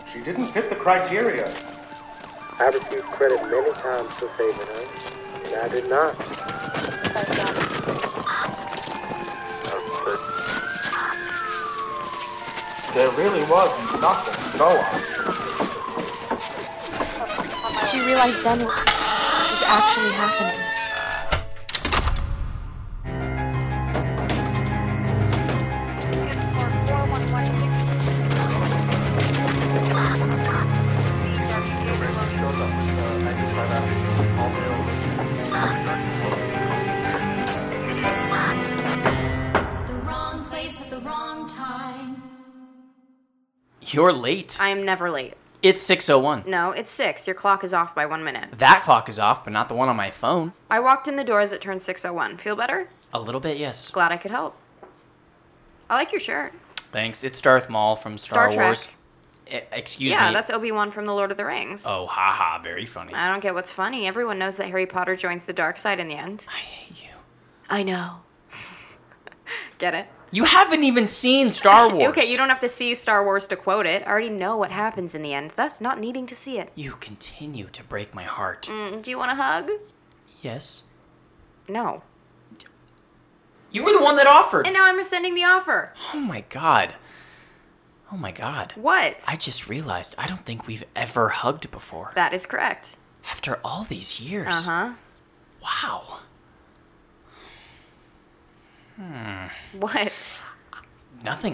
She didn't fit the criteria. I received credit many times for saving her, and I did not. There really was nothing to go on. She realized then what was actually happening. You're late. I am never late. It's 6:01. No, it's 6. Your clock is off by 1 minute. That clock is off, but not the one on my phone. I walked in the door as it turned 6:01. Feel better? A little bit, yes. Glad I could help. I like your shirt. Thanks. It's Darth Maul from Star Wars. Excuse me. Yeah, that's Obi-Wan from The Lord of the Rings. Oh, haha, very funny. I don't get what's funny. Everyone knows that Harry Potter joins the dark side in the end. I hate you. I know. Get it? You haven't even seen Star Wars. Okay, you don't have to see Star Wars to quote it. I already know what happens in the end, thus not needing to see it. You continue to break my heart. Do you want a hug? Yes. No. You were the one that offered. And now I'm rescinding the offer. Oh my god. Oh my god. What? I just realized I don't think we've ever hugged before. That is correct. After all these years. Uh-huh. Wow. What? Nothing.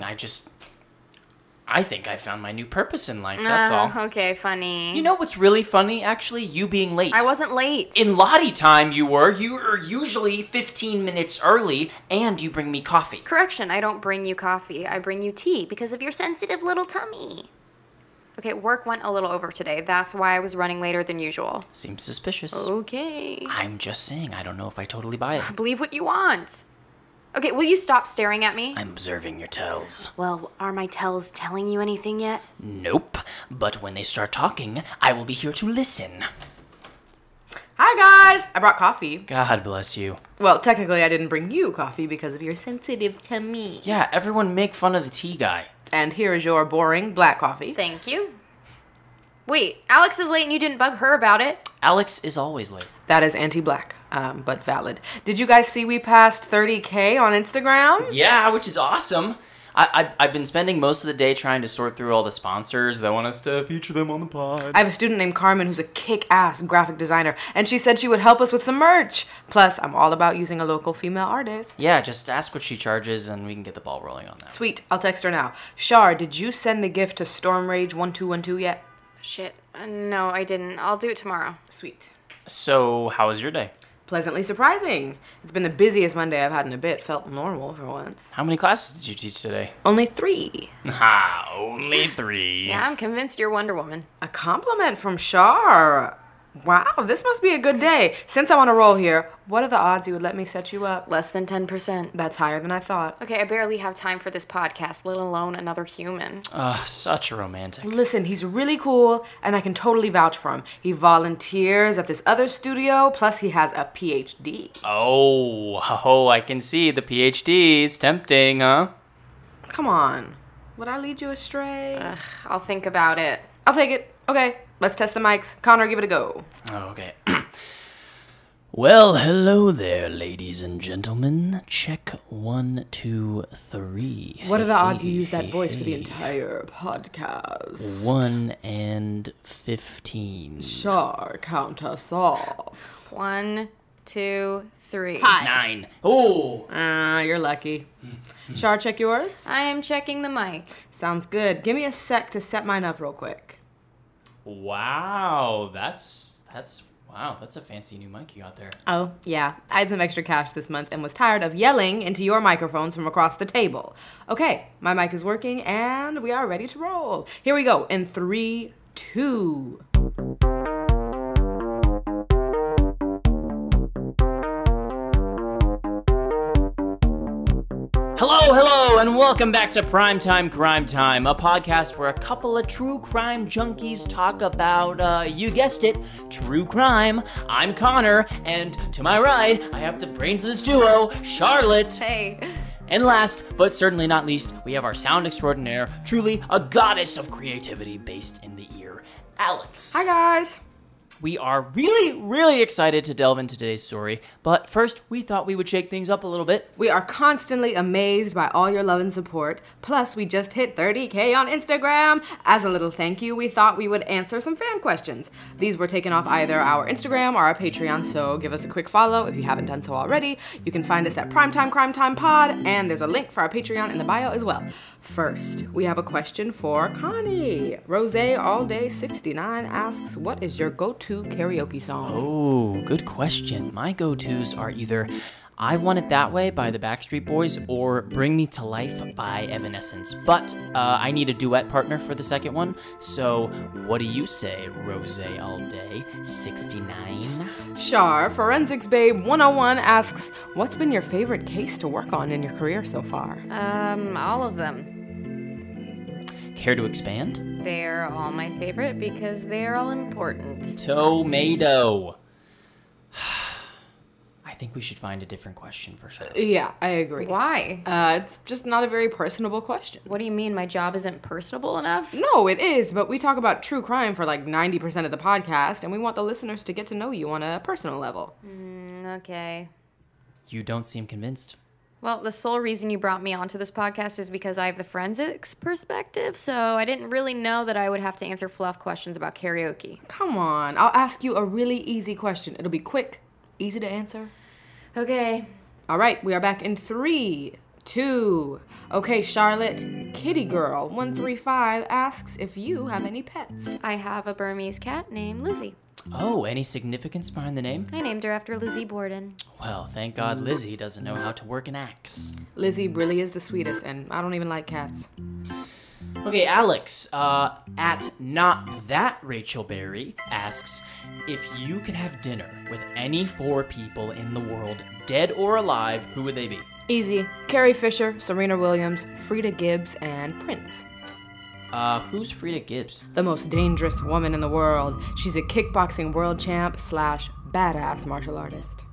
I think I found my new purpose in life, that's all. Okay, funny. You know what's really funny, actually? You being late. I wasn't late. In In Lottie time, you were. You were usually 15 minutes early, and you bring me coffee. Correction, I don't bring you coffee. I bring you tea because of your sensitive little tummy. Okay, work went a little over today. That's why I was running later than usual. Seems suspicious. Okay. I'm just saying, I don't know if I totally buy it. Believe what you want. Okay, will you stop staring at me? I'm observing your tells. Well, are my tells telling you anything yet? Nope. But when they start talking, I will be here to listen. Hi guys! I brought coffee. God bless you. Well, technically I didn't bring you coffee because of your sensitive tummy. Yeah, everyone make fun of the tea guy. And here is your boring black coffee. Thank you. Wait, Alex is late and you didn't bug her about it. Alex is always late. That is anti-black, but valid. Did you guys see we passed 30K on Instagram? Yeah, which is awesome. I've been spending most of the day trying to sort through all the sponsors that want us to feature them on the pod. I have a student named Carmen who's a kick-ass graphic designer, and she said she would help us with some merch. Plus, I'm all about using a local female artist. Yeah, just ask what she charges and we can get the ball rolling on that. Sweet, I'll text her now. Shar, did you send the gift to Stormrage1212 yet? Shit. No, I didn't. I'll do it tomorrow. Sweet. So, how was your day? Pleasantly surprising. It's been the busiest Monday I've had in a bit. Felt normal for once. How many classes did you teach today? Only 3. Ha, only 3. Yeah, I'm convinced you're Wonder Woman. A compliment from Shar. Wow, this must be a good day. Since I'm on a roll here, what are the odds you would let me set you up? Less than 10%. That's higher than I thought. Okay, I barely have time for this podcast, let alone another human. Such a romantic. Listen, he's really cool, and I can totally vouch for him. He volunteers at this other studio, plus he has a PhD. Oh, I can see the PhD's tempting, huh? Come on. Would I lead you astray? I'll think about it. I'll take it. Okay, let's test the mics. Connor, give it a go. Oh, okay. Well, hello there, ladies and gentlemen. Check 1, 2, 3. What are the odds you use that voice for the entire podcast? 1 and 15. Shar, count us off. 1, 2, 3. 9. Oh! You're lucky. Shar, check yours. I am checking the mic. Sounds good. Give me a sec to set mine up real quick. Wow, that's a fancy new mic you got there. Oh, yeah. I had some extra cash this month and was tired of yelling into your microphones from across the table. Okay, my mic is working and we are ready to roll. Here we go in 3, 2. Hello, and welcome back to Primetime Crime Time, a podcast where a couple of true crime junkies talk about, you guessed it, true crime. I'm Connor, and to my right, I have the brains of this duo, Charlotte. Hey. And last, but certainly not least, we have our sound extraordinaire, truly a goddess of creativity based in the ear, Alex. Hi, guys. We are really, really excited to delve into today's story, but first, we thought we would shake things up a little bit. We are constantly amazed by all your love and support. Plus, we just hit 30K on Instagram. As a little thank you, we thought we would answer some fan questions. These were taken off either our Instagram or our Patreon, so give us a quick follow if you haven't done so already. You can find us at Primetime Crime Time Pod, and there's a link for our Patreon in the bio as well. First, we have a question for Connie. Rose All Day 69 asks, what is your go-to karaoke song? Oh, good question. My go-tos are either I Want It That Way by the Backstreet Boys or Bring Me to Life by Evanescence. But I need a duet partner for the second one, so what do you say, Rose All Day 69? Char, Forensics Babe 101 asks, what's been your favorite case to work on in your career so far? All of them. Care to expand? They're all my favorite because they're all important. Tomato. I think we should find a different question for sure. Yeah, I agree. Why? It's just not a very personable question. What do you mean my job isn't personable enough? No, it is, but we talk about true crime for like 90% of the podcast, and we want the listeners to get to know you on a personal level. Okay. You don't seem convinced. Well, the sole reason you brought me onto this podcast is because I have the forensics perspective, so I didn't really know that I would have to answer fluff questions about karaoke. Come on, I'll ask you a really easy question. It'll be quick, easy to answer. Okay. All right, we are back in 3, 2. Okay, Charlotte, Kitty Girl 135 asks if you have any pets. I have a Burmese cat named Lizzie. Oh, any significance behind the name? I named her after Lizzie Borden. Well, thank God Lizzie doesn't know how to work an axe. Lizzie really is the sweetest, and I don't even like cats. Okay, Alex, at Not That Rachel Berry asks, if you could have dinner with any 4 people in the world, dead or alive, who would they be? Easy. Carrie Fisher, Serena Williams, Frida Gibbs, and Prince. Who's Frida Gibbs? The most dangerous woman in the world. She's a kickboxing world champ / badass martial artist.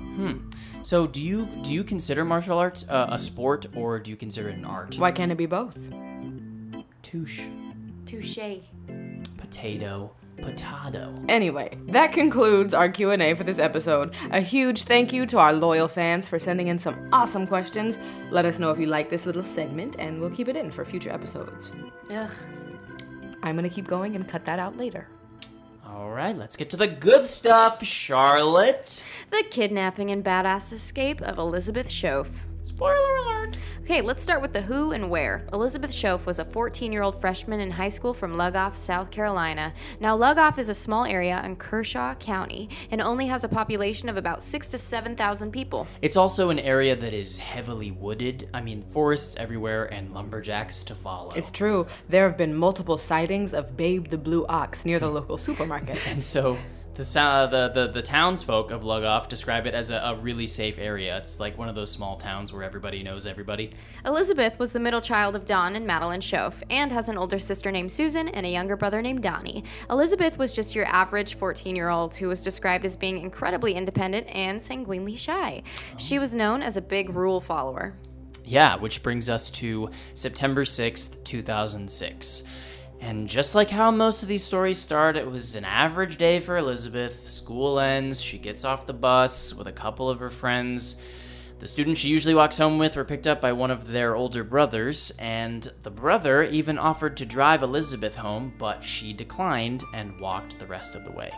So do you consider martial arts a sport, or do you consider it an art? Why can't it be both? Touche. Touché. Potato. Anyway, that concludes our Q&A for this episode. A huge thank you to our loyal fans for sending in some awesome questions. Let us know if you like this little segment, and we'll keep it in for future episodes. Ugh. I'm gonna keep going and cut that out later. All right, let's get to the good stuff, Charlotte. The kidnapping and badass escape of Elizabeth Shoaf. Spoiler alert. Okay, let's start with the who and where. Elizabeth Shoaf was a 14-year-old freshman in high school from Lugoff, South Carolina. Now, Lugoff is a small area in Kershaw County and only has a population of about 6,000 to 7,000 people. It's also an area that is heavily wooded. I mean, forests everywhere and lumberjacks to follow. It's true. There have been multiple sightings of Babe the Blue Ox near the local supermarket. And so the townsfolk of Lugoff describe it as a really safe area. It's like one of those small towns where everybody knows everybody. Elizabeth was the middle child of Don and Madeline Shoaf and has an older sister named Susan and a younger brother named Donnie. Elizabeth was just your average 14-year-old who was described as being incredibly independent and sanguinely shy. She was known as a big rule follower. Yeah, which brings us to September 6th, 2006. And just like how most of these stories start, it was an average day for Elizabeth. School ends, she gets off the bus with a couple of her friends. The students she usually walks home with were picked up by one of their older brothers, and the brother even offered to drive Elizabeth home, but she declined and walked the rest of the way.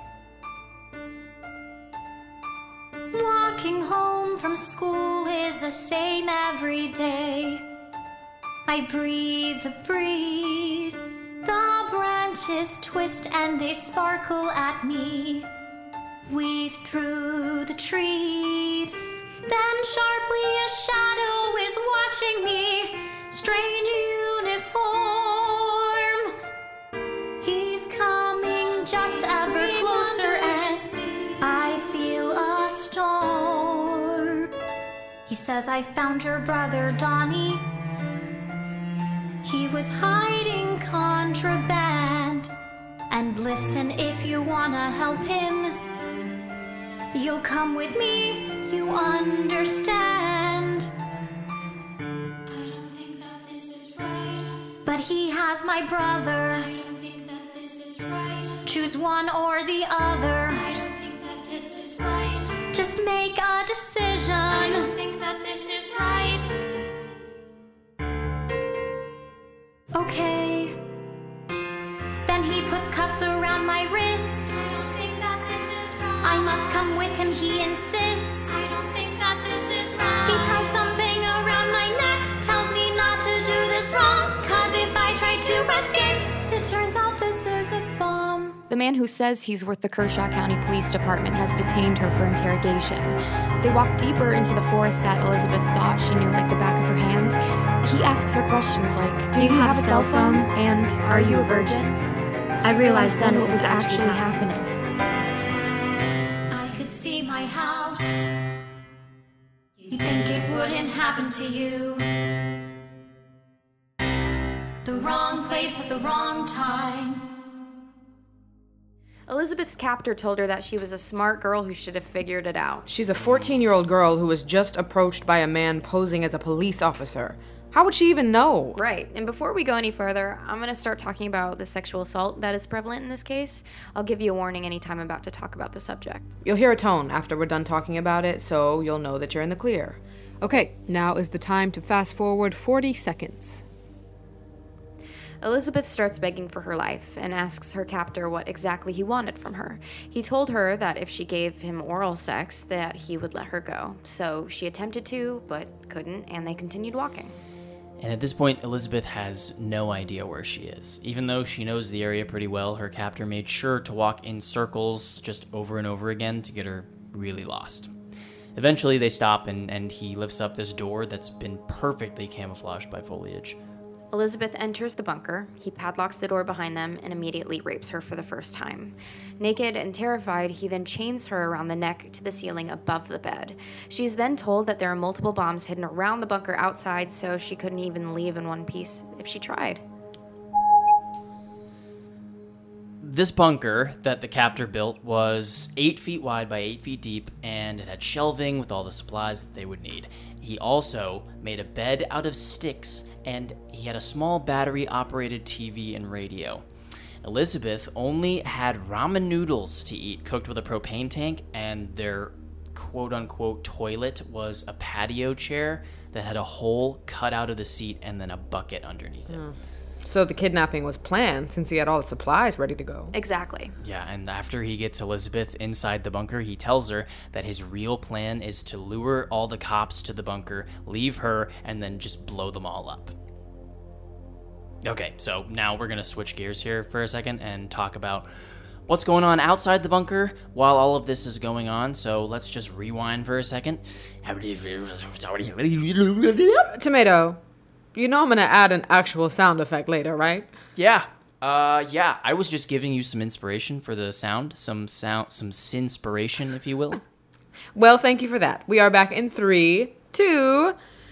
Walking home from school is the same every day. I breathe the breeze. The branches twist and they sparkle at me. Weave through the trees. Then sharply a shadow is watching me. Strange uniform. He's coming just ever closer as I feel a storm. He says, I found your brother, Donnie. He was hiding contraband. And listen, if you wanna help him, you'll come with me, you understand. that he has my brother. I don't think that this is right. Choose one or the other. I don't think that this is right. Just make a decision. I don't think that this is right. Okay. Then he puts cuffs around my wrists. I don't think that this is right. I must come with him, he insists. I don't think that this is right. He ties something around my neck, tells me not to do this wrong, 'cause if I try to escape, it turns out this is a bomb. The man who says he's with the Kershaw County Police Department has detained her for interrogation. They walk deeper into the forest that Elizabeth thought she knew like the back of her hand. He asks her questions like, do you have a cell phone? And are you a virgin? I realized then what was actually happening. I could see my house. You'd think it wouldn't happen to you. The wrong place at the wrong time. Elizabeth's captor told her that she was a smart girl who should have figured it out. She's a 14-year-old girl who was just approached by a man posing as a police officer. How would she even know? Right, and before we go any further, I'm going to start talking about the sexual assault that is prevalent in this case. I'll give you a warning anytime I'm about to talk about the subject. You'll hear a tone after we're done talking about it, so you'll know that you're in the clear. Okay, now is the time to fast forward 40 seconds. Elizabeth starts begging for her life and asks her captor what exactly he wanted from her. He told her that if she gave him oral sex, that he would let her go. So she attempted to, but couldn't, and they continued walking. And at this point, Elizabeth has no idea where she is. Even though she knows the area pretty well, her captor made sure to walk in circles just over and over again to get her really lost. Eventually, they stop and he lifts up this door that's been perfectly camouflaged by foliage. Elizabeth enters the bunker, he padlocks the door behind them, and immediately rapes her for the first time. Naked and terrified, he then chains her around the neck to the ceiling above the bed. She is then told that there are multiple bombs hidden around the bunker outside, so she couldn't even leave in one piece if she tried. This bunker that the captor built was 8 feet wide by 8 feet deep, and it had shelving with all the supplies that they would need. He also made a bed out of sticks, and he had a small battery-operated TV and radio. Elizabeth only had ramen noodles to eat, cooked with a propane tank, and their quote-unquote toilet was a patio chair that had a hole cut out of the seat and then a bucket underneath it. So the kidnapping was planned since he had all the supplies ready to go. Exactly. Yeah, and after he gets Elizabeth inside the bunker, he tells her that his real plan is to lure all the cops to the bunker, leave her, and then just blow them all up. Okay, so now we're going to switch gears here for a second and talk about what's going on outside the bunker while all of this is going on. So let's just rewind for a second. Tomato, you know I'm going to add an actual sound effect later, right? Yeah. I was just giving you some inspiration for the sound, some sinspiration, if you will. Well, thank you for that. We are back in 3, 2...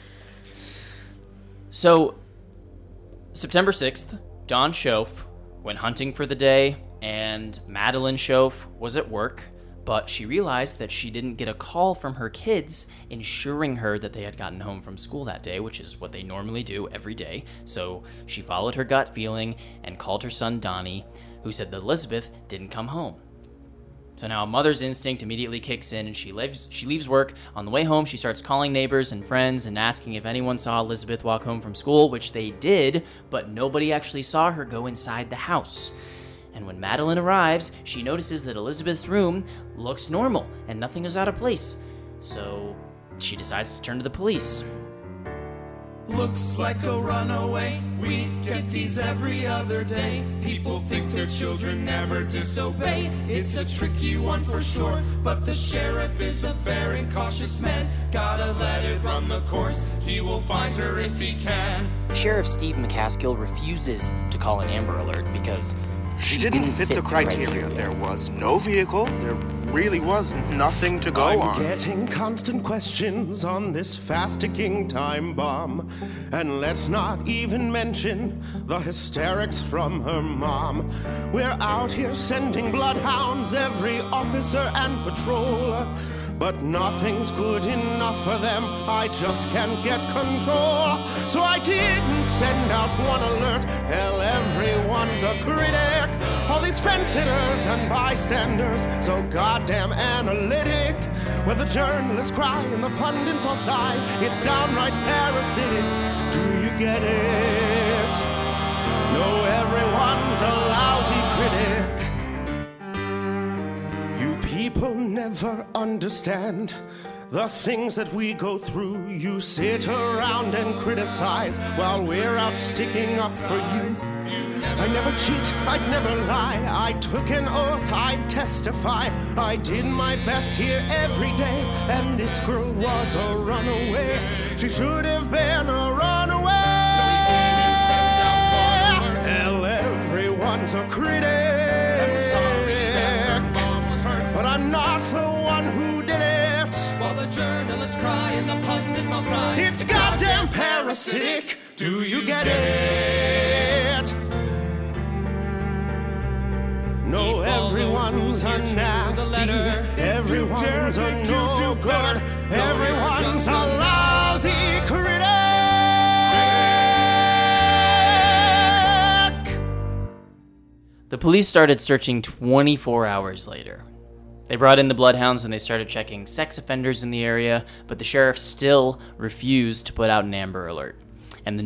So, September 6th, Dawn Shoaf went hunting for the day, and Madeline Shoaf was at work, but she realized that she didn't get a call from her kids ensuring her that they had gotten home from school that day, which is what they normally do every day. So she followed her gut feeling and called her son Donnie, who said that Elizabeth didn't come home. So now a mother's instinct immediately kicks in, and she leaves work. On the way home, she starts calling neighbors and friends and asking if anyone saw Elizabeth walk home from school, which they did, but nobody actually saw her go inside the house. And when Madeline arrives, she notices that Elizabeth's room looks normal and nothing is out of place. So she decides to turn to the police. Looks like a runaway. We get these every other day. People think their children never disobey. It's a tricky one for sure, but the sheriff is a fair and cautious man. Gotta let it run the course. He will find her if he can. Sheriff Steve McCaskill refuses to call an Amber Alert because She didn't fit the criteria. There was no vehicle. There really was nothing to go on. I'm getting constant questions on this fast-ticking time bomb. And let's not even mention the hysterics from her mom. We're out here sending bloodhounds, every officer and patrol. but nothing's good enough for them. I just can't get control. So I didn't send out one alert. Hell, everyone's a critic. All these fence sitters and bystanders, so goddamn analytic. Where the journalists cry and the pundits all sigh, it's downright parasitic. Do you get it? No, everyone's a lousy critic. You people never understand the things that we go through. You sit around and criticize while we're out sticking up for you. I never cheat, I'd never lie. I took an oath, I'd testify. I did my best here every day, and this girl was a runaway. She should have been a runaway. Hell, everyone's a critic, but I'm not the one who did it. While the journalists cry and the pundits all sigh, it's goddamn parasitic. Do you get it? No, everyone's a nasty, everyone's a no good, everyone's a lousy critic. The police started searching 24 hours later. They brought in the bloodhounds and they started checking sex offenders in the area, but the sheriff still refused to put out an Amber Alert. And the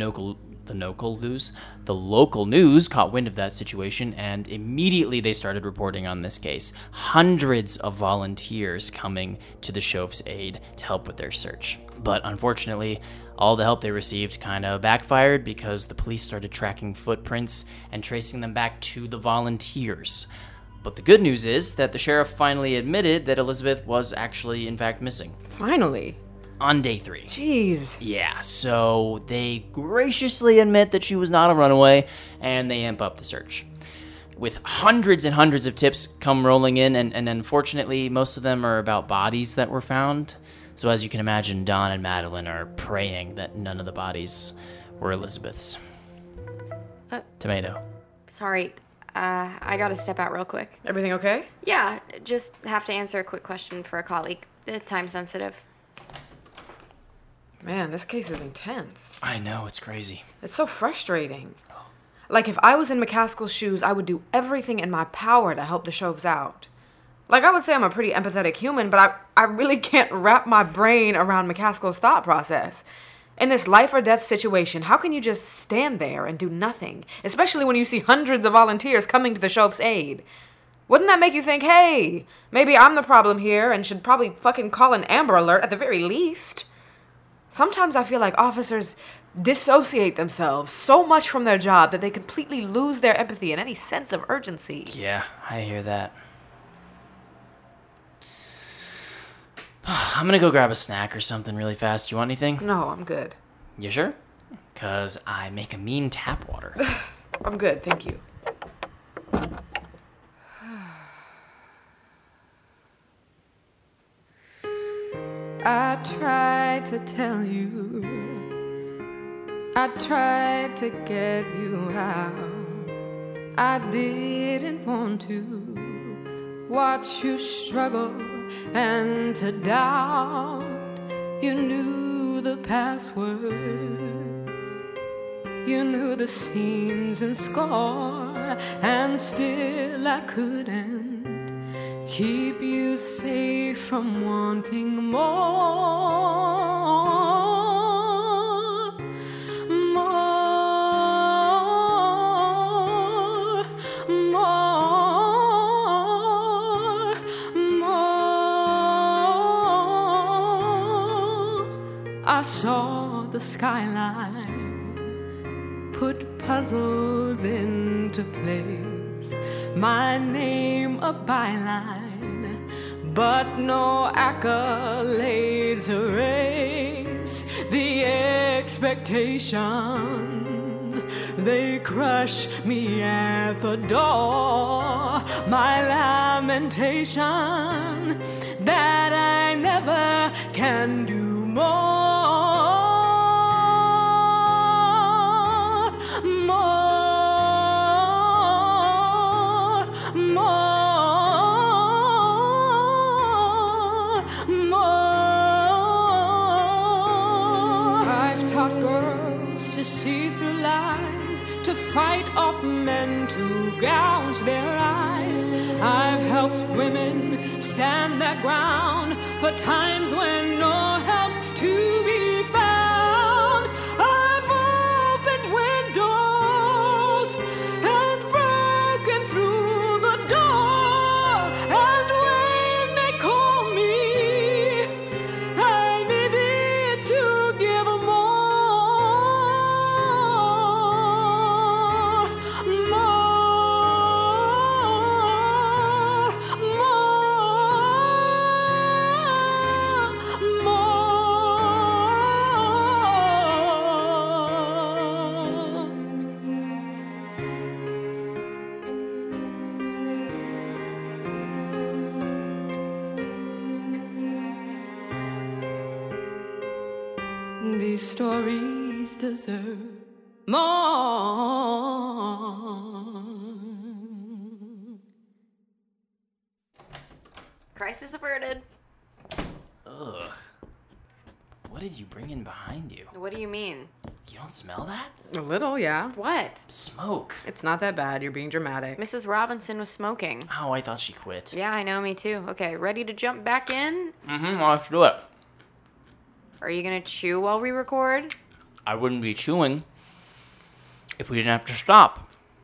local news caught wind of that situation, and immediately they started reporting on this case. Hundreds of volunteers coming to the Chauf's aid to help with their search. But unfortunately, all the help they received kind of backfired because the police started tracking footprints and tracing them back to the volunteers. But the good news is that the sheriff finally admitted that Elizabeth was actually, in fact, missing. Finally. On day 3. Jeez. Yeah, so they graciously admit that she was not a runaway, and they amp up the search. With hundreds and hundreds of tips come rolling in, and unfortunately, most of them are about bodies that were found. So as you can imagine, Don and Madeline are praying that none of the bodies were Elizabeth's. Tomato. Sorry, I gotta step out real quick. Everything okay? Yeah, just have to answer a quick question for a colleague. Time sensitive. Man, this case is intense. I know, it's crazy. It's so frustrating. Like, if I was in McCaskill's shoes, I would do everything in my power to help the Chaufs out. Like, I would say I'm a pretty empathetic human, but I really can't wrap my brain around McCaskill's thought process. In this life or death situation, how can you just stand there and do nothing? Especially when you see hundreds of volunteers coming to the Chauf's aid. Wouldn't that make you think, hey, maybe I'm the problem here and should probably fucking call an Amber Alert at the very least? Sometimes I feel like officers dissociate themselves so much from their job that they completely lose their empathy and any sense of urgency. Yeah, I hear that. I'm gonna go grab a snack or something really fast. You want anything? No, I'm good. You sure? 'Cause I make a mean tap water. I'm good, thank you. I tried to tell you, I tried to get you out. I didn't want to watch you struggle and to doubt. You knew the password, you knew the scenes and score, and still I couldn't keep you safe from wanting more, more, more, more. I saw the skyline, put puzzles into place, my name a byline, but no accolades erase the expectations. They crush me at the door, my lamentation that I never can do more. More, fight off men to gouge their eyes. I've helped women stand their ground for times when no help's to be found. I've opened windows and broken through the door, and when they call me, I needed to give these stories deserve more. Crisis averted. Ugh. What did you bring in behind you? What do you mean? You don't smell that? A little, yeah. What? Smoke. It's not that bad. You're being dramatic. Mrs. Robinson was smoking. Oh, I thought she quit. Yeah, I know, me too. Okay, ready to jump back in? Let's do it. Are you gonna chew while we record? I wouldn't be chewing if we didn't have to stop.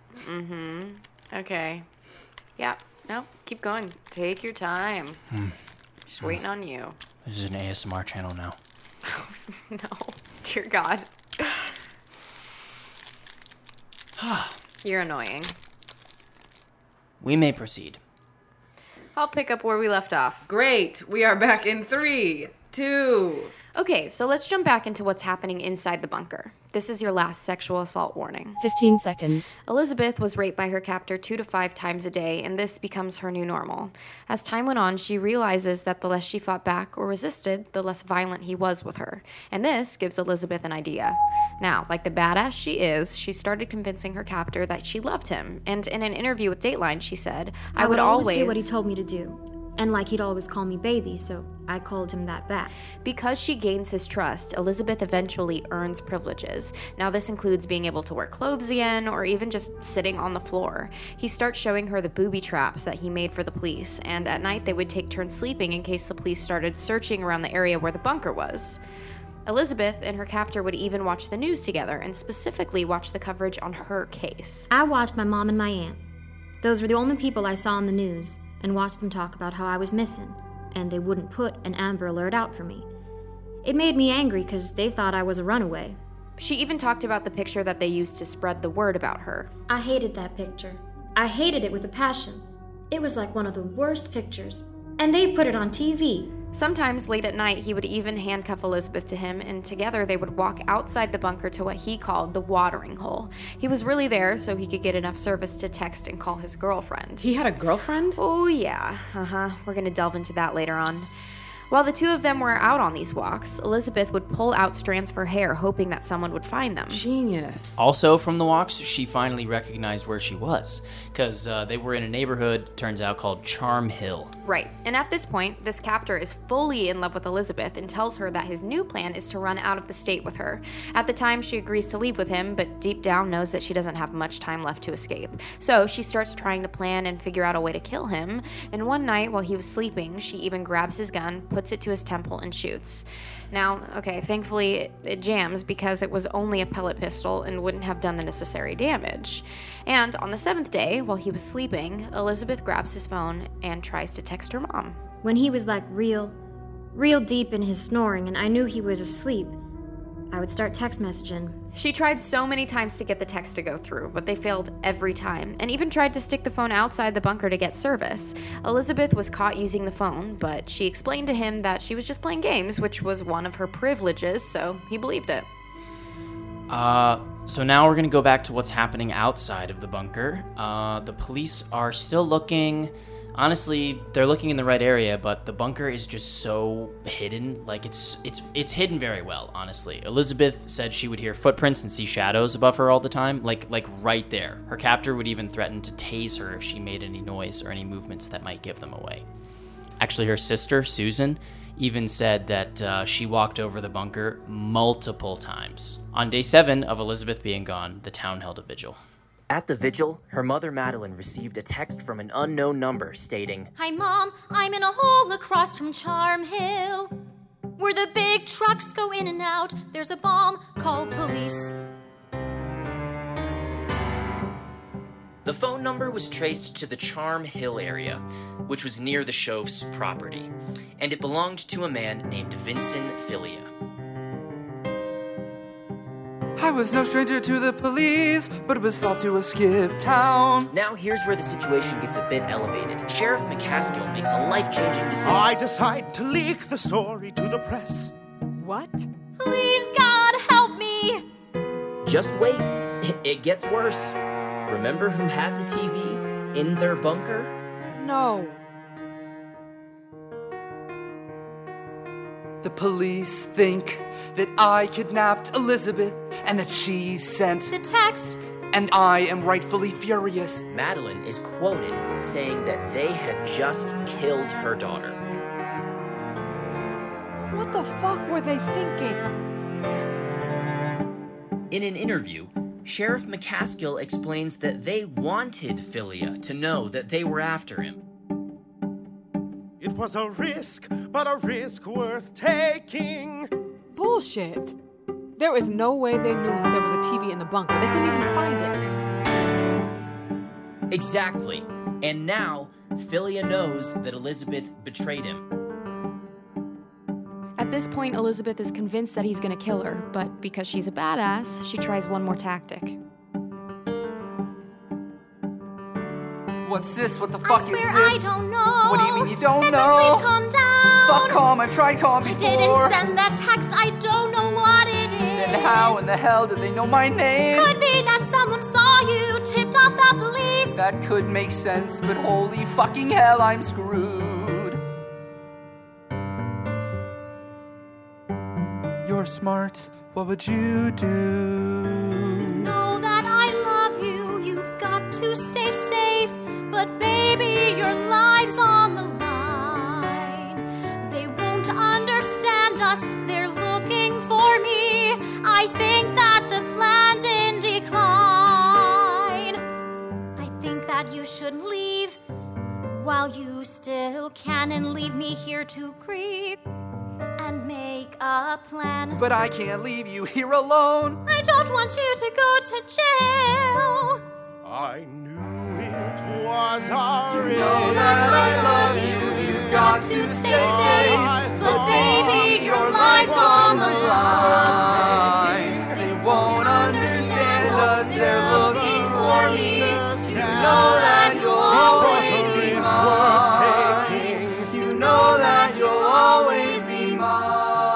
Okay. Yeah, no, keep going. Take your time. Just waiting on you. This is an ASMR channel now. No, dear God. You're annoying. We may proceed. I'll pick up where we left off. Great. We are back in 3, 2. Okay, so let's jump back into what's happening inside the bunker. This is your last sexual assault warning. 15 seconds. Elizabeth was raped by her captor 2 to 5 times a day, and this becomes her new normal. As time went on, she realizes that the less she fought back or resisted, the less violent he was with her. And this gives Elizabeth an idea. Now, like the badass she is, she started convincing her captor that she loved him. And in an interview with Dateline, she said, I would always do what he told me to do. And like he'd always call me baby, so I called him that back. Because she gains his trust, Elizabeth eventually earns privileges. Now this includes being able to wear clothes again, or even just sitting on the floor. He starts showing her the booby traps that he made for the police, and at night they would take turns sleeping in case the police started searching around the area where the bunker was. Elizabeth and her captor would even watch the news together, and specifically watch the coverage on her case. I watched my mom and my aunt. Those were the only people I saw on the news, and watched them talk about how I was missing, and they wouldn't put an Amber Alert out for me. It made me angry because they thought I was a runaway. She even talked about the picture that they used to spread the word about her. I hated that picture. I hated it with a passion. It was like one of the worst pictures, and they put it on TV. Sometimes late at night, he would even handcuff Elizabeth to him, and together they would walk outside the bunker to what he called the watering hole. He was really there so he could get enough service to text and call his girlfriend. He had a girlfriend? Oh, yeah. We're gonna delve into that later on. While the two of them were out on these walks, Elizabeth would pull out strands of her hair, hoping that someone would find them. Genius. Also from the walks, she finally recognized where she was, because they were in a neighborhood, turns out, called Charm Hill. Right, and at this point, this captor is fully in love with Elizabeth and tells her that his new plan is to run out of the state with her. At the time, she agrees to leave with him, but deep down knows that she doesn't have much time left to escape. So she starts trying to plan and figure out a way to kill him, and one night while he was sleeping, she even grabs his gun, puts it to his temple, and shoots. Now, okay, thankfully it jams because it was only a pellet pistol and wouldn't have done the necessary damage. And on the 7th day, while he was sleeping, Elizabeth grabs his phone and tries to text her mom. When he was like real deep in his snoring and I knew he was asleep, I would start text messaging. She tried so many times to get the text to go through, but they failed every time, and even tried to stick the phone outside the bunker to get service. Elizabeth was caught using the phone, but she explained to him that she was just playing games, which was one of her privileges, so he believed it. So now we're gonna go back to what's happening outside of the bunker. The police are still looking. Honestly, they're looking in the right area, but the bunker is just so hidden. Like, it's hidden very well, honestly. Elizabeth said she would hear footprints and see shadows above her all the time, like right there. Her captor would even threaten to tase her if she made any noise or any movements that might give them away. Actually, her sister, Susan, even said that she walked over the bunker multiple times. On day 7 of Elizabeth being gone, the town held a vigil. At the vigil, her mother Madeline received a text from an unknown number stating, "Hi, Mom, I'm in a hole across from Charm Hill. Where the big trucks go in and out, there's a bomb, call police." The phone number was traced to the Charm Hill area, which was near the Chauffe's property, and it belonged to a man named Vincent Filia. I was no stranger to the police, but was thought to have skipped town. Now here's where the situation gets a bit elevated. Sheriff McCaskill makes a life-changing decision. I decide to leak the story to the press. What? Please, God, help me! Just wait, it gets worse. Remember who has a TV in their bunker? No. The police think that I kidnapped Elizabeth and that she sent the text. And I am rightfully furious. Madeline is quoted saying that they had just killed her daughter. What the fuck were they thinking? In an interview, Sheriff McCaskill explains that they wanted Filia to know that they were after him. It was a risk, but a risk worth taking. Bullshit. There is no way they knew that there was a TV in the bunker. They couldn't even find it. Exactly. And now, Filia knows that Elizabeth betrayed him. At this point, Elizabeth is convinced that he's gonna kill her, but because she's a badass, she tries one more tactic. What's this? What the fuck is this? I don't know. What do you mean you don't Then know? Please calm down. Fuck calm, I tried calm I before. didn't send that text, I don't know what it is. Then how in the hell did they know my name? Could be that someone saw you, tipped off the police. That could make sense, but holy fucking hell, I'm screwed. You're smart, what would you do? You know that I love you, you've got to stay safe. But baby, your life's on the line. They won't understand us, they're looking for me. I think that the plan's in decline. I think that you should leave while you still can and leave me here to grieve and make a plan. But I can't leave you here alone. I don't want you to go to jail. I knew it was our You know that I love you, you've got to stay safe. But baby, your life's on the line. They won't understand us, they're looking for me. You know that you'll always be mine. You know that you'll always be mine.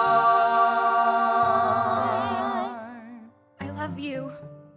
I love you.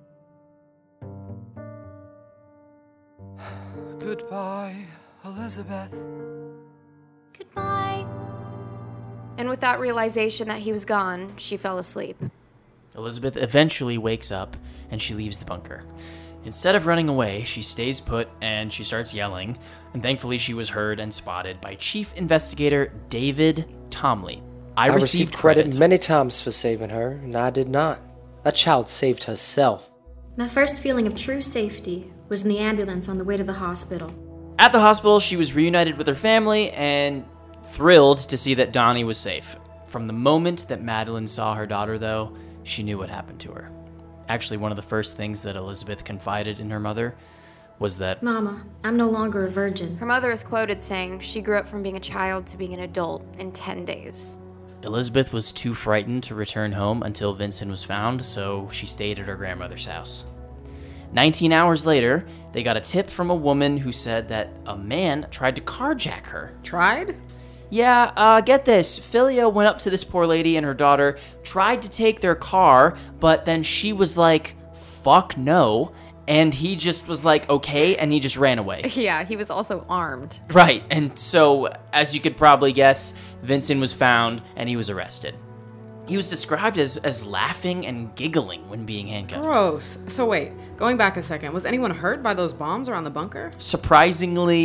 Goodbye, Elizabeth. Goodbye. And with that realization that he was gone, she fell asleep. Elizabeth eventually wakes up and she leaves the bunker. Instead of running away, she stays put and she starts yelling, and thankfully she was heard and spotted by Chief Investigator David Tomley. I received credit many times for saving her, and I did not. That child saved herself. My first feeling of true safety was in the ambulance on the way to the hospital. At the hospital, she was reunited with her family and thrilled to see that Donnie was safe. From the moment that Madeline saw her daughter, though, she knew what happened to her. Actually, one of the first things that Elizabeth confided in her mother was that, Mama, I'm no longer a virgin. Her mother is quoted saying she grew up from being a child to being an adult in 10 days. Elizabeth was too frightened to return home until Vincent was found, so she stayed at her grandmother's house. 19 hours later, they got a tip from a woman who said that a man tried to carjack her. Tried? Yeah, get this. Filia went up to this poor lady and her daughter, tried to take their car, but then she was like, fuck no. And he just was like, okay, and he just ran away. Yeah, he was also armed. Right, and so, as you could probably guess, Vincent was found and he was arrested. He was described as laughing and giggling when being handcuffed. Gross. So wait, going back a second, was anyone hurt by those bombs around the bunker? Surprisingly,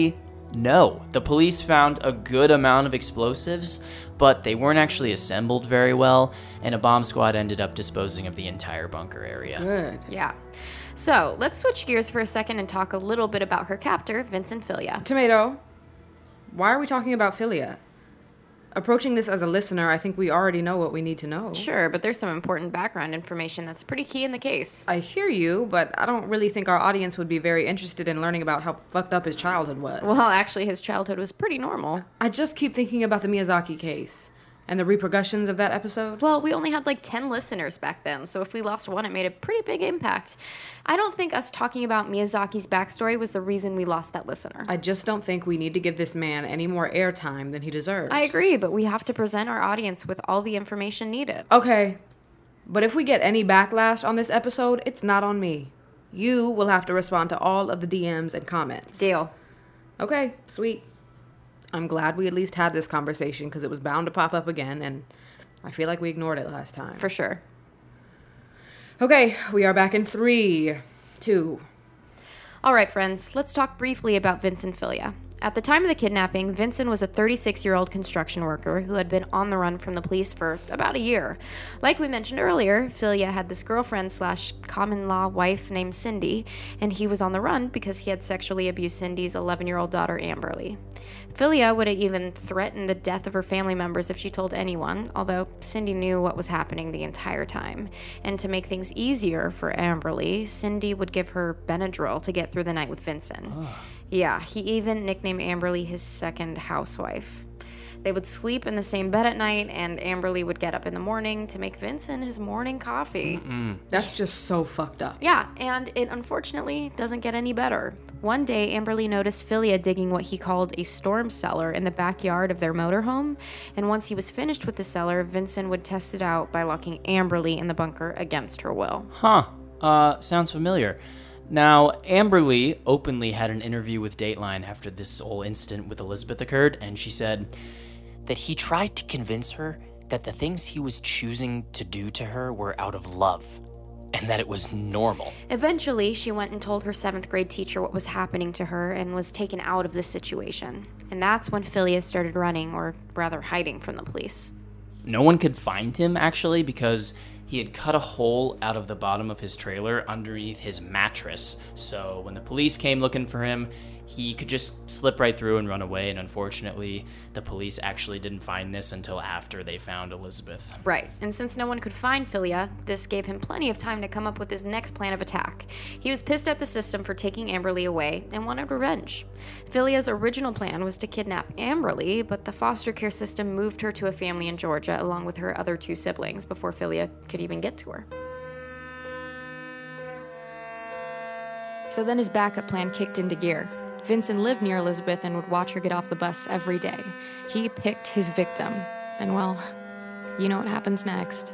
No, the police found a good amount of explosives, but they weren't actually assembled very well, and a bomb squad ended up disposing of the entire bunker area. Good. Yeah. So, let's switch gears for a second and talk a little bit about her captor, Vincent Filia. Tomato, why are we talking about Filia? Approaching this as a listener, I think we already know what we need to know. Sure, but there's some important background information that's pretty key in the case. I hear you, but I don't really think our audience would be very interested in learning about how fucked up his childhood was. Well, actually, his childhood was pretty normal. I just keep thinking about the Miyazaki case and the repercussions of that episode. Well, we only had like 10 listeners back then, so if we lost one, it made a pretty big impact. I don't think us talking about Miyazaki's backstory was the reason we lost that listener. I just don't think we need to give this man any more airtime than he deserves. I agree, but we have to present our audience with all the information needed. Okay, but if we get any backlash on this episode, it's not on me. You will have to respond to all of the DMs and comments. Deal. Okay, sweet. I'm glad we at least had this conversation because it was bound to pop up again, and I feel like we ignored it last time. For sure. Okay, we are back in 3, 2. All right, friends, let's talk briefly about Vincent Filia. At the time of the kidnapping, Vincent was a 36-year-old construction worker who had been on the run from the police for about a year. Like we mentioned earlier, Filia had this girlfriend/common-law wife named Cindy, and he was on the run because he had sexually abused Cindy's 11-year-old daughter, Amberly. Filia would have even threatened the death of her family members if she told anyone, although Cindy knew what was happening the entire time. And to make things easier for Amberly, Cindy would give her Benadryl to get through the night with Vincent. Yeah, he even nicknamed Amberly his second housewife. They would sleep in the same bed at night, and Amberly would get up in the morning to make Vincent his morning coffee. That's just so fucked up. Yeah, and it unfortunately doesn't get any better. One day, Amberly noticed Filia digging what he called a storm cellar in the backyard of their motorhome, and once he was finished with the cellar, Vincent would test it out by locking Amberly in the bunker against her will. Sounds familiar. Now, Amberly openly had an interview with Dateline after this whole incident with Elizabeth occurred, and she said that he tried to convince her that the things he was choosing to do to her were out of love, and that it was normal. Eventually, she went and told her 7th grade teacher what was happening to her and was taken out of this situation. And that's when Filia started running, or rather hiding from the police. No one could find him, actually, because he had cut a hole out of the bottom of his trailer underneath his mattress. So when the police came looking for him, he could just slip right through and run away. And unfortunately, the police actually didn't find this until after they found Elizabeth. Right. And since no one could find Filia, this gave him plenty of time to come up with his next plan of attack. He was pissed at the system for taking Amberly away and wanted revenge. Filia's original plan was to kidnap Amberly, but the foster care system moved her to a family in Georgia along with her other 2 siblings before Filia could even get to her. So then his backup plan kicked into gear. Vincent lived near Elizabeth and would watch her get off the bus every day. He picked his victim. And well, you know what happens next.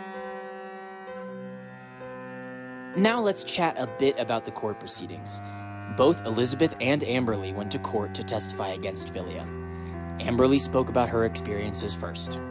Now let's chat a bit about the court proceedings. Both Elizabeth and Amberly went to court to testify against Filia. Amberly spoke about her experiences first.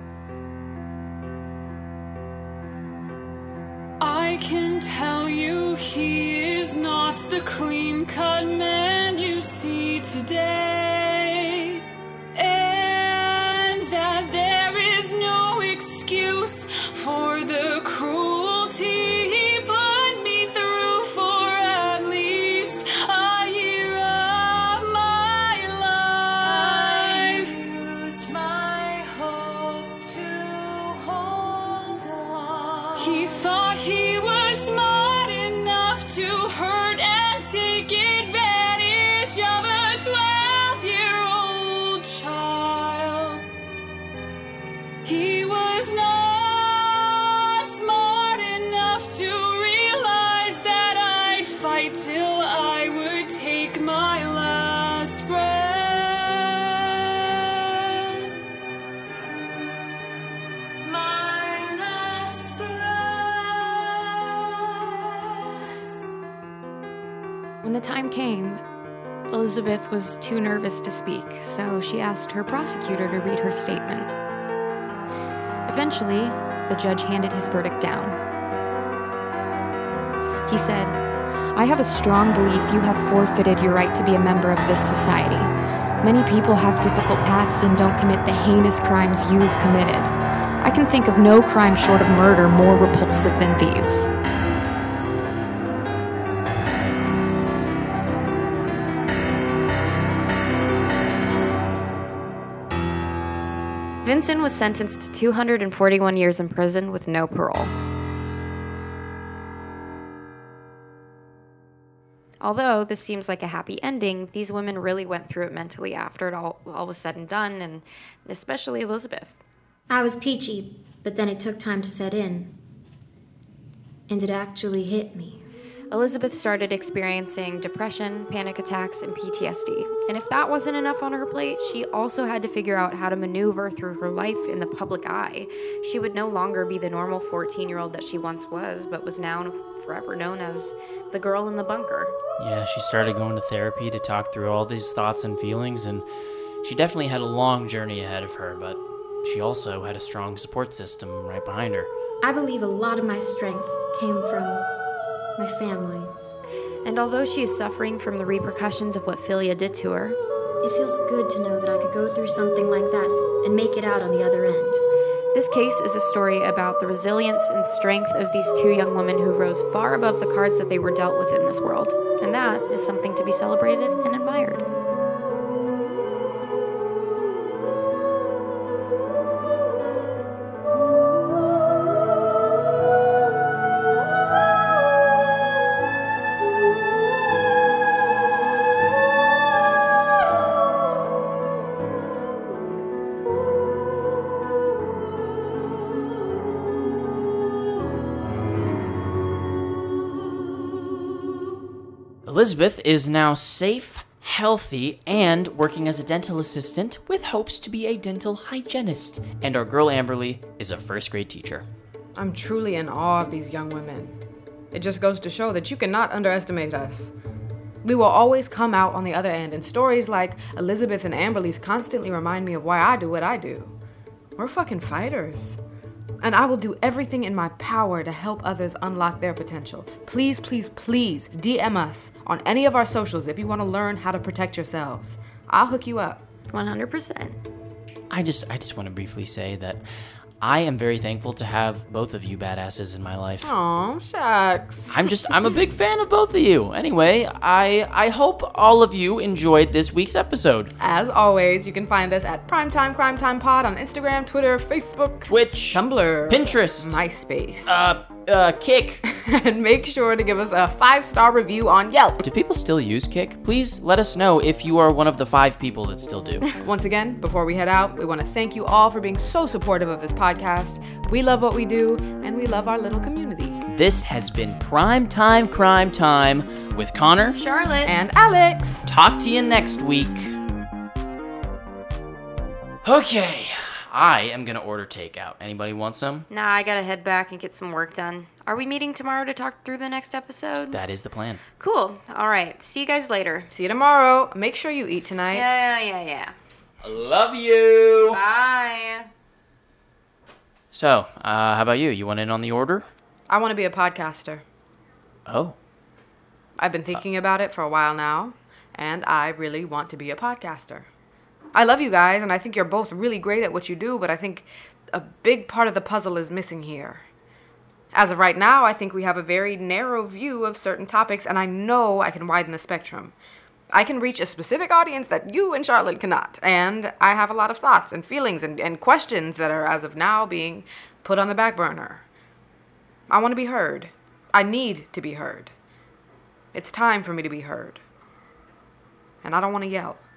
I can tell you he is not the clean-cut man you see today, and that there is no excuse for the cruelty he put me through for at least a year of my life. I used my hope to hold on. He thought he was smart enough to hurt and take advantage of a 12-year-old child. He was not smart enough to realize that I'd fight till I would take my last breath. My last breath. When the time came, Elizabeth was too nervous to speak, so she asked her prosecutor to read her statement. Eventually, the judge handed his verdict down. He said, "I have a strong belief you have forfeited your right to be a member of this society. Many people have difficult paths and don't commit the heinous crimes you've committed. I can think of no crime short of murder more repulsive than these. Vinson was sentenced to 241 years in prison with no parole. Although this seems like a happy ending, these women really went through it mentally after it all was said and done, and especially Elizabeth. I was peachy, but then it took time to set in. And it actually hit me. Elizabeth started experiencing depression, panic attacks, and PTSD. And if that wasn't enough on her plate, she also had to figure out how to maneuver through her life in the public eye. She would no longer be the normal 14-year-old that she once was, but was now forever known as the girl in the bunker. Yeah, she started going to therapy to talk through all these thoughts and feelings, and she definitely had a long journey ahead of her, but she also had a strong support system right behind her. I believe a lot of my strength came from my family. And although she is suffering from the repercussions of what Philia did to her, it feels good to know that I could go through something like that and make it out on the other end. This case is a story about the resilience and strength of these two young women who rose far above the cards that they were dealt with in this world. And that is something to be celebrated and admired. Elizabeth is now safe, healthy, and working as a dental assistant with hopes to be a dental hygienist. And our girl Amberly is a first grade teacher. I'm truly in awe of these young women. It just goes to show that you cannot underestimate us. We will always come out on the other end, and stories like Elizabeth and Amberly's constantly remind me of why I do what I do. We're fucking fighters. And I will do everything in my power to help others unlock their potential. Please, please, please DM us on any of our socials if you want to learn how to protect yourselves. I'll hook you up. 100%. I just want to briefly say that I am very thankful to have both of you badasses in my life. Aw, shucks. I'm a big fan of both of you. Anyway, I hope all of you enjoyed this week's episode. As always, you can find us at Primetime Crime Time Pod on Instagram, Twitter, Facebook, Twitch, Tumblr, Pinterest, MySpace, Kick. And make sure to give us a 5-star review on Yelp. Do people still use Kick? Please let us know if you are one of the 5 people that still do. Once again, before we head out, we want to thank you all for being so supportive of this podcast. We love what we do, and we love our little community. This has been Primetime Crime Time with Connor, Charlotte, and Alex. Talk to you next week. Okay, I am gonna order takeout. Anybody want some? Nah, I gotta head back and get some work done. Are we meeting tomorrow to talk through the next episode? That is the plan. Cool. All right. See you guys later. See you tomorrow. Make sure you eat tonight. Yeah. I love you. Bye. So, how about you? You want in on the order? I want to be a podcaster. Oh. I've been thinking about it for a while now, and I really want to be a podcaster. I love you guys, and I think you're both really great at what you do, but I think a big part of the puzzle is missing here. As of right now, I think we have a very narrow view of certain topics, and I know I can widen the spectrum. I can reach a specific audience that you and Charlotte cannot, and I have a lot of thoughts and feelings and questions that are, as of now, being put on the back burner. I want to be heard. I need to be heard. It's time for me to be heard. And I don't want to yell.